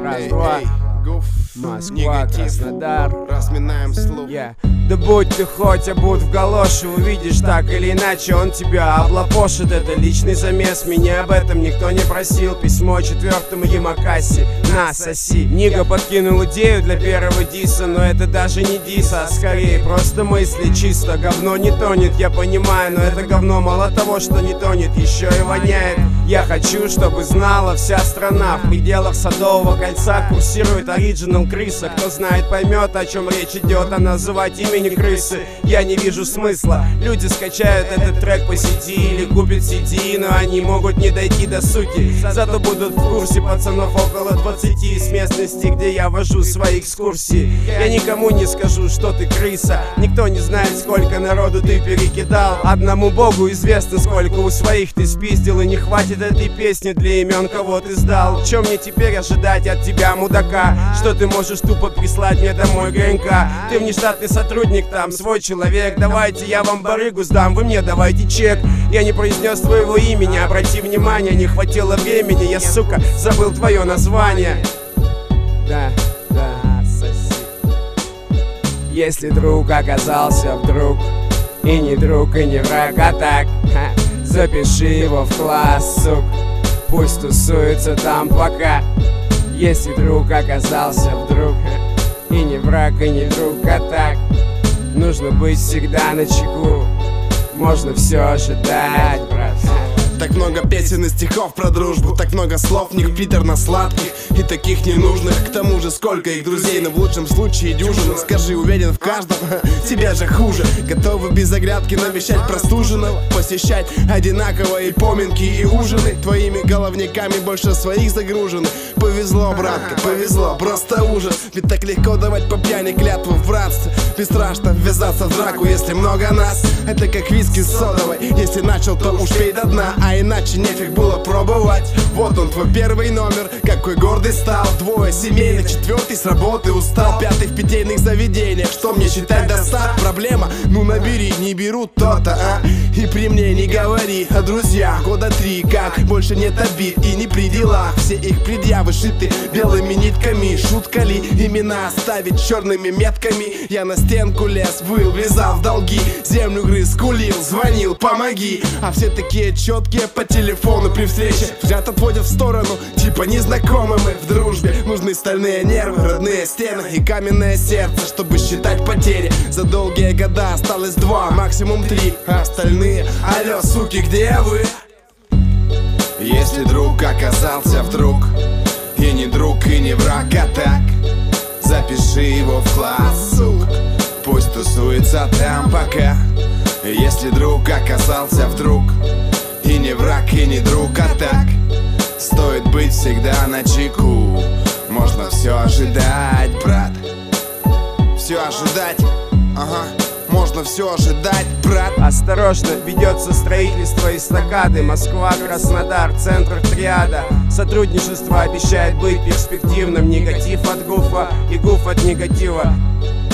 Раз-два. Москва, Краснодар. Разминаем слух. Да будь ты хоть обут в галоши, увидишь так или иначе он тебя облапошит. Это личный замес, меня об этом никто не просил. Письмо 4-му Ямакаси, на, соси. Нига подкинул идею для первого диса, но это даже не дис, а скорее просто мысли чисто. Говно не тонет, я понимаю, но это говно мало того, что не тонет, еще и воняет. Я хочу, чтобы знала вся страна, в пределах Садового кольца курсирует оригинал крыса. Кто знает, поймет, о чем речь идет, а называть имени крысы я не вижу смысла. Люди скачают этот трек по сети или купят CD, но они могут не дойти до сути. Зато будут в курсе пацанов около 20 с местности, где я вожу свои экскурсии. Я никому не скажу, что ты крыса. Никто не знает, сколько народу ты перекидал. Одному богу известно, сколько у своих ты спиздил, и не хватит этой песни для имен, кого ты сдал. Чем мне теперь ожидать от тебя, мудака? Что ты можешь тупо прислать мне домой ГНК? Ты внештатный сотрудник, там свой человек. Давайте я вам барыгу сдам, вы мне давайте чек. Я не произнес твоего имени, обрати внимание, не хватило времени, я, сука, забыл твое название. Да, соси. Если друг оказался вдруг и не друг, и не враг, а так, запиши его в класс, сук. Пусть тусуется там пока. Если друг оказался вдруг и не враг, и не друг, а так, нужно быть всегда начеку. Можно все ожидать, брат. Так много песен и стихов про дружбу, так много слов, в них приторно-сладких и таких ненужных. К тому же сколько их друзей, но в лучшем случае дюжина. Скажи, уверен в каждом, тебе же хуже. Готовы без оглядки навещать простуженного, посещать одинаковые поминки и ужины. Твоими головниками больше своих загружены. Повезло, братка, повезло, просто ужас. Ведь так легко давать по пьяни клятву в братстве. Бесстрашно ввязаться в драку, если много нас. Это как виски с содовой, если начал, то уж пей до дна. А иначе нефиг было пробовать. Вот он, твой первый номер, какой гордый стал. Двое семейных, 4-й с работы устал, 5-й в питейных заведениях. Что мне считать до 100? Проблема? Ну набери, не берут то-то, а? И при мне не говори о друзьях. Года 3 как, больше нет обид и не при делах. Все их предъявы шиты белыми нитками. Шутка ли имена оставить черными метками? Я на стенку лез, выл, влезал в долги, землю грыз, скулил, звонил, помоги. А все такие четкие по телефону при встрече взгляд отводят в сторону, типа незнакомы мы в дружбе. Нужны стальные нервы, родные стены и каменное сердце, чтобы считать потери. За долгие года осталось 2, максимум 3, а остальные, алло, суки, где вы? Если друг оказался вдруг и не друг, и не враг, а так, запиши его в класс, сук. Пусть тусуется там пока. Если друг оказался вдруг и не враг, и не друг, а так, стоит быть всегда начеку. Можно все ожидать, брат. Все ожидать, ага. Можно все ожидать, брат. Осторожно, ведется строительство эстакады. Москва, Краснодар, центр триада. Сотрудничество обещает быть перспективным. Негатив от гуфа и гуф от негатива.